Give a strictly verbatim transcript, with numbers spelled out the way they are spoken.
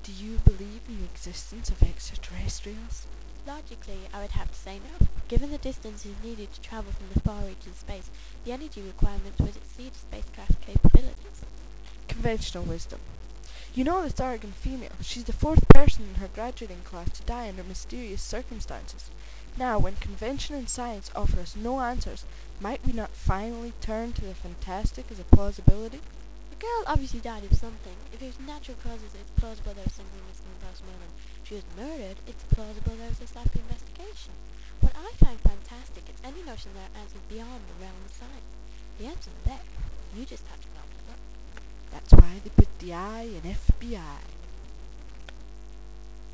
Do you believe in the existence of extraterrestrials? Logically, I would have to say no. Given the distances needed to travel from the far reaches of space, the energy requirements would exceed spacecraft capabilities. Conventional wisdom. You know this Oregon female. She's the fourth person in her graduating class to die under mysterious circumstances. Now, when convention and science offer us no answers, might we not finally turn to the fantastic as a plausibility? The girl obviously died of something. If there's natural causes, it's plausible there was something missing in postmortem. If she was murdered, it's plausible there was a sloppy investigation. What I find fantastic is any notion there are answers beyond the realm of science. The answers are there. You just have to go and look. That's why they put the I in F B I.